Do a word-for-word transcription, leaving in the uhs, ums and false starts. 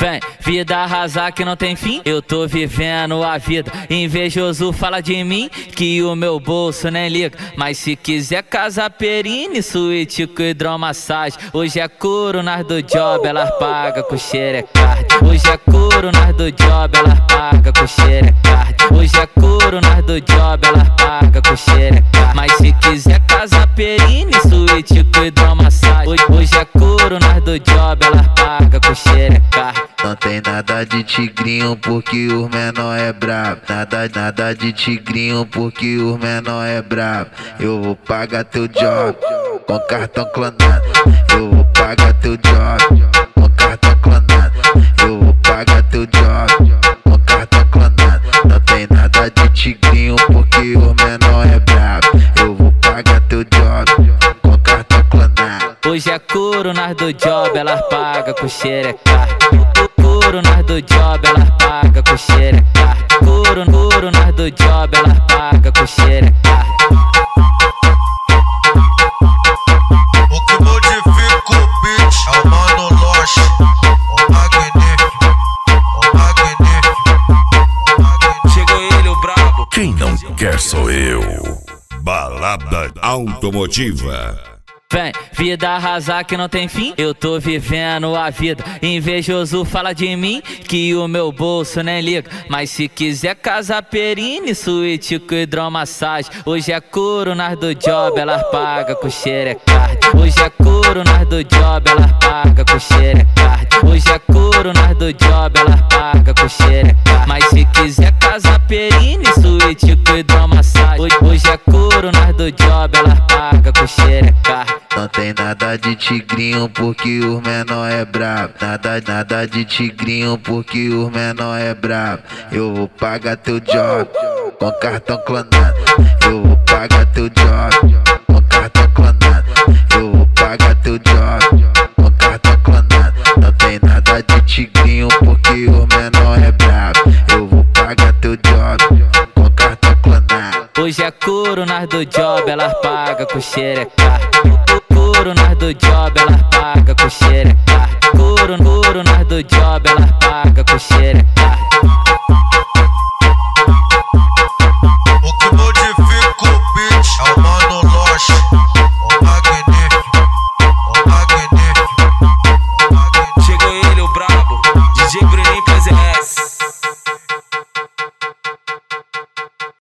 Vem, vida arrasar que não tem fim, eu tô vivendo a vida. Invejoso fala de mim, que o meu bolso nem liga. Mas se quiser casa perine, suíte com hidromassagem. Hoje é couro nas do job, elas pagam com xerecard. Hoje é couro nas do job, elas pagam com xerecard. Hoje é couro nas do job, elas pagam com xerecard. Mas se quiser casa perine, suíte com hidromassagem. Hoje, hoje é couro nas do job, elas pagam com xerecard. Não tem nada de tigrinho porque os menor é brabo. Nada, nada de tigrinho porque os menor é brabo. Eu vou pagar teu job com cartão clonado. Eu vou pagar teu job com cartão clonado. Eu vou pagar teu job com cartão clonado. Não tem nada de tigrinho porque os menor é brabo. Eu vou pagar teu job com cartão clonado. Hoje é couro nas do job, elas pagam com xerecard. Couro nas do job, elas pagam com xerecard. Couro, couro nas do job, elas pagam com xerecard. O que modifica o beat é o Mano Loche, o magnífico, o magnífico, o magnífico. Chegou ele, o brabo. Quem não quer sou eu. Balada Automotiva. Vem, vida arrasar que não tem fim, eu tô vivendo a vida. Invejoso fala de mim, que o meu bolso nem liga. Mas se quiser casa perine, suíte com hidromassagem. Hoje é couro nas do job, elas pagam com xerecard. Hoje é couro nas do job, elas pagam com xerecard. Hoje é couro nas do job, elas pagam com xerecard. Mas se quiser casa perine, suíte com hidromassagem. Hoje, hoje é couro nas do job, elas pagam com xerecard. Não tem nada de tigrinho porque os menor é brabo. Nada, nada de tigrinho porque os menor é brabo. Eu vou pagar teu job com cartão clonado. Eu vou pagar teu job com cartão clonado. Eu vou pagar teu job com cartão clonado. Não tem nada de tigrinho porque os menor é brabo. Eu vou pagar teu job com cartão clonado. Hoje é couro nas do job, elas pagam com xerecard. Couro nas do job, elas pagam com xerecard. Couro, couro nas do job, elas pagam com xerecard.